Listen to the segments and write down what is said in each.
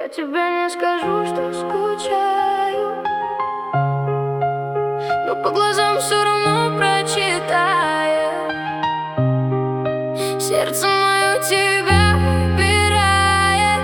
Я тебе не скажу, что скучаю, но по глазам все равно прочитаю. Сердце мое тебя выбирает,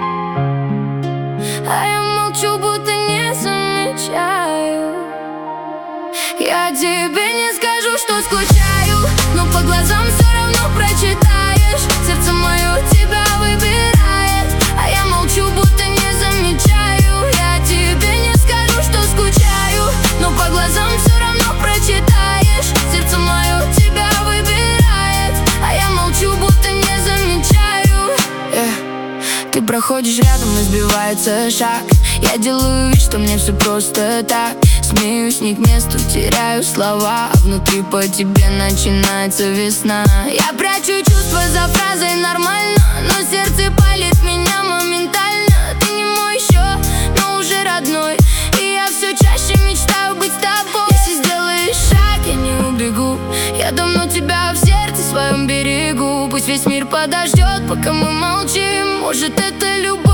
а я молчу, будто не замечаю. Я тебе не скажу, что скучаю, но по глазам все равно прочитаешь. Сердце мое тебя выбирает, а я молчу, будто не замечаю. Я тебе не скажу, что скучаю, но по глазам все равно прочитаешь. Сердце мое тебя выбирает, а я молчу, будто не замечаю. Ты проходишь рядом и сбивается шаг. Я делаю вид, что мне все просто так. Смеюсь не к месту, теряю слова, а внутри по тебе начинается весна. Я прячу чувства за фразой «нормально», но сердце палит меня моментально. Ты не мой еще, но уже родной, и я все чаще мечтаю быть с тобой. Если сделаешь шаг, я не убегу, я давно тебя в сердце своем берегу. Пусть весь мир подождет, пока мы молчим, может это любовь.